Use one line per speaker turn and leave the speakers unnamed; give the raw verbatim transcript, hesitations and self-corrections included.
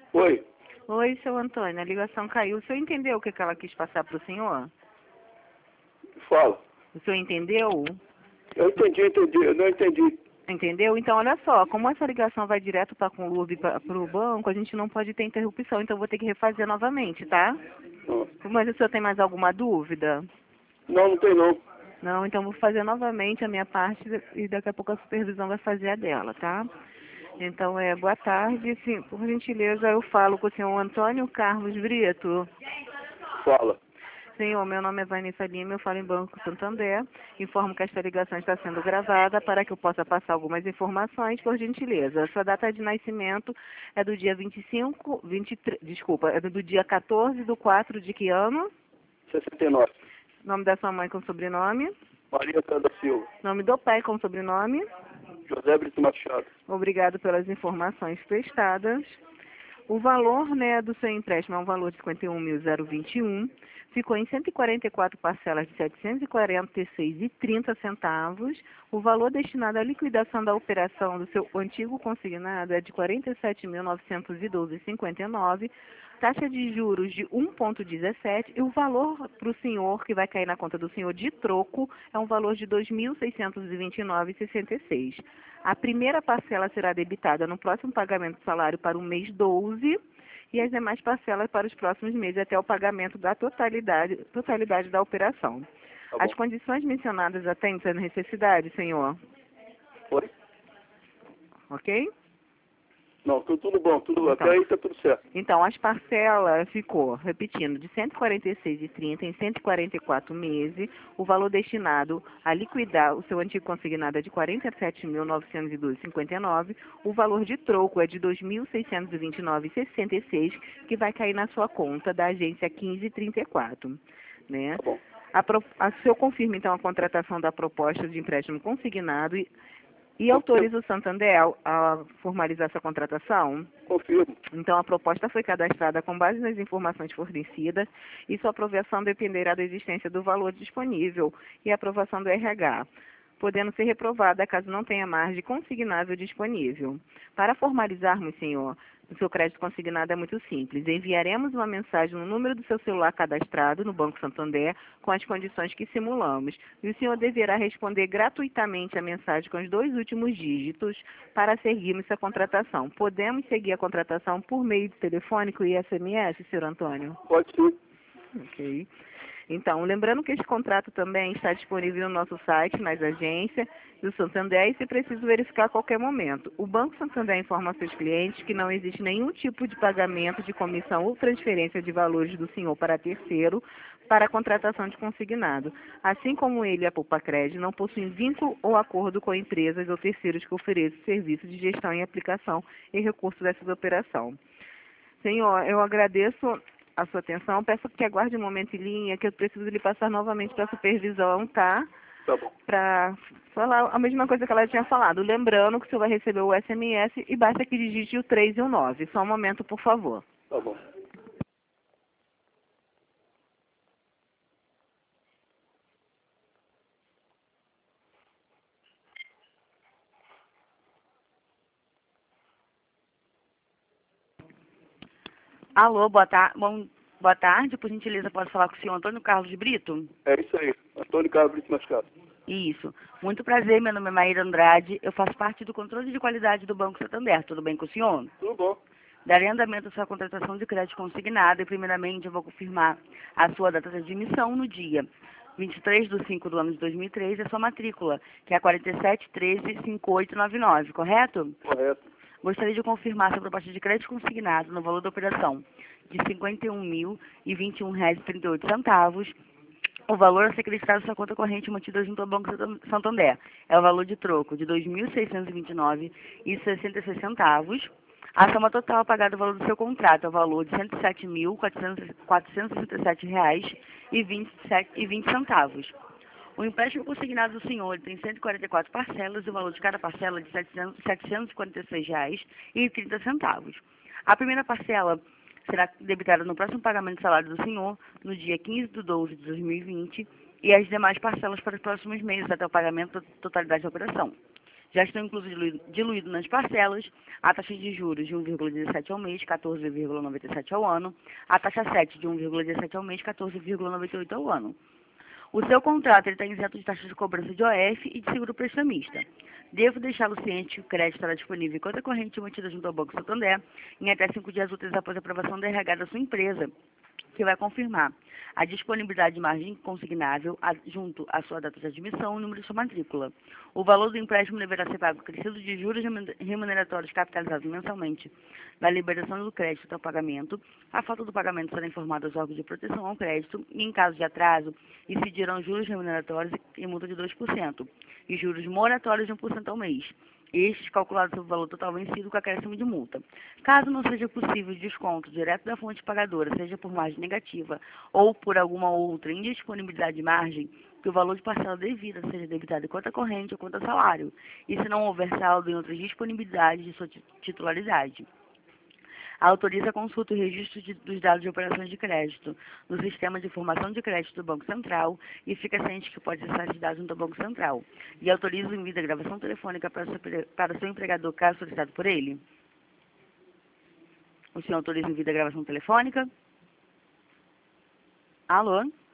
Oi,
Oi, seu Antônio, a ligação caiu. O senhor entendeu o que que ela quis passar para o senhor?
fala.
O senhor entendeu?
Eu entendi, entendi, eu não entendi.
Entendeu? Então, olha só, como essa ligação vai direto para a Conlurb para o banco, a gente não pode ter interrupção, então eu vou ter que refazer novamente, tá?
Não,
Mas o senhor tem mais alguma dúvida?
não, não tem não.
Não, então vou fazer novamente a minha parte e daqui a pouco a supervisão vai fazer a dela, tá? Então, é, boa tarde. Sim, por gentileza, eu falo com o senhor Antônio Carlos Brito.
Fala.
Senhor, meu nome é Vanessa Lima, eu falo em Banco Santander. Informo que esta ligação está sendo gravada para que eu possa passar algumas informações, por gentileza. Sua data de nascimento é do dia vinte e cinco, vinte e três, desculpa, é do dia quatorze do quatro de que ano?
sessenta e nove.
Nome da sua mãe com sobrenome?
Maria Clara da Silva.
Nome do pai com sobrenome?
José Brito Machado.
Obrigado pelas informações prestadas. O valor, né, do seu empréstimo é um valor de cinquenta e um mil e vinte e um. Ficou em cento e quarenta e quatro parcelas de setecentos e quarenta e seis reais e trinta centavos. O valor destinado à liquidação da operação do seu antigo consignado é de quarenta e sete mil novecentos e doze reais e cinquenta e nove. Taxa de juros de um vírgula dezessete e o valor para o senhor, que vai cair na conta do senhor de troco, é um valor de dois mil seiscentos e vinte e nove reais e sessenta e seis. A primeira parcela será debitada no próximo pagamento do salário para o mês doze e as demais parcelas para os próximos meses até o pagamento da totalidade, totalidade da operação.
Tá
As
bom.
condições mencionadas atendem à necessidade, senhor?
Oi?
Ok?
Não, tudo, tudo bom, tudo,
Então,
até aí tá tudo certo.
Então, as parcelas ficou, repetindo, de cento e quarenta e seis reais e trinta em cento e quarenta e quatro meses. O valor destinado a liquidar o seu antigo consignado é de quarenta e sete mil novecentos e doze reais e cinquenta e nove. O valor de troco é de dois mil seiscentos e vinte e nove reais e sessenta e seis, que vai cair na sua conta da agência quinze e trinta e quatro, né?
Tá bom.
A, pro, a, se eu confirmo, então, a contratação da proposta de empréstimo consignado e, e
Confirmo,
autoriza o Santander a, a formalizar essa contratação?
confirmo.
Então, a proposta foi cadastrada com base nas informações fornecidas e sua aprovação dependerá da existência do valor disponível e aprovação do R H, podendo ser reprovada caso não tenha margem consignável disponível. Para formalizarmos, senhor, o seu crédito consignado é muito simples. Enviaremos uma mensagem no número do seu celular cadastrado no Banco Santander com as condições que simulamos. E o senhor deverá responder gratuitamente a mensagem com os dois últimos dígitos para seguirmos a contratação. Podemos seguir a contratação por meio de telefônico e S M S, senhor Antônio?
Pode sim.
Ok. Então, lembrando que esse contrato também está disponível no nosso site, nas agências do Santander, e se preciso verificar a qualquer momento. O Banco Santander informa a seus clientes que não existe nenhum tipo de pagamento de comissão ou transferência de valores do senhor para terceiro para a contratação de consignado. Assim como ele e a Poupa Crédito não possuem vínculo ou acordo com empresas ou terceiros que ofereçam serviços de gestão e aplicação e recurso dessas operações. Senhor, eu agradeço a sua atenção. Peço que aguarde um momento em linha, que eu preciso lhe passar novamente para a supervisão, tá?
Tá bom.
Para falar a mesma coisa que ela tinha falado. Lembrando que o senhor vai receber o S M S e basta que digite o três e o nove. Só um momento, por favor.
Tá bom.
Alô, boa, tar bom, boa tarde. Por gentileza, posso falar com o senhor Antônio Carlos Brito?
É isso aí. Antônio Carlos Brito Machado.
Isso. Muito prazer, meu nome é Maíra Andrade. Eu faço parte do controle de qualidade do Banco Santander. Tudo bem com o senhor?
Tudo bom.
Darei andamento à sua contratação de crédito consignado e, primeiramente, eu vou confirmar a sua data de admissão no dia vinte e três de cinco do ano de dois mil e três e a sua matrícula, que é a quarenta e sete treze cinquenta e oito noventa e nove, correto?
Correto.
Gostaria de confirmar sua proposta de crédito consignado no valor da operação de cinquenta e um mil e vinte e um reais e trinta e oito centavos. O valor a ser acreditado à sua conta corrente mantida junto ao Banco Santander é o valor de troco de dois mil seiscentos e vinte e nove reais e sessenta e seis centavos. A soma total pagada o valor do seu contrato é o valor de cento e sete mil quatrocentos e sessenta e sete reais e vinte centavos. O empréstimo consignado do senhor tem cento e quarenta e quatro parcelas e o valor de cada parcela é de setecentos e quarenta e seis reais e trinta centavos. A primeira parcela será debitada no próximo pagamento de salário do senhor, no dia quinze de doze de dois mil e vinte, e as demais parcelas para os próximos meses, até o pagamento da totalidade da operação. Já estão inclusos diluído, diluído nas parcelas a taxa de juros de um vírgula dezessete ao mês, quatorze vírgula noventa e sete ao ano, a taxa sete de um vírgula dezessete ao mês, quatorze vírgula noventa e oito ao ano. O seu contrato está isento de taxa de cobrança de O F e de seguro prestamista. Devo deixá-lo ciente que o crédito estará disponível em conta corrente mantida junto ao Banco Santander em até cinco dias úteis após a aprovação da R H da sua empresa, que vai confirmar a disponibilidade de margem consignável a, junto à sua data de admissão e o número de sua matrícula. O valor do empréstimo deverá ser pago acrescido de juros remuneratórios capitalizados mensalmente da liberação do crédito até o pagamento. A falta do pagamento será informada aos órgãos de proteção ao crédito e, em caso de atraso, incidirão juros remuneratórios e multa de dois por cento e juros moratórios de um por cento ao mês. Estes calculados sobre o valor total vencido com acréscimo de multa. Caso não seja possível desconto direto da fonte pagadora, seja por margem negativa ou por alguma outra indisponibilidade de margem, que o valor de parcela devida seja debitado em conta corrente ou conta salário, e se não houver saldo em outras disponibilidades de sua titularidade. Autoriza a consulta e registro de, dos dados de operações de crédito no Sistema de Informação de Crédito do Banco Central e fica ciente que pode acessar esses dados no Banco Central. E autoriza o envio da gravação telefônica para seu, para seu empregador, caso solicitado por ele. O senhor autoriza o envio da gravação telefônica? Alô?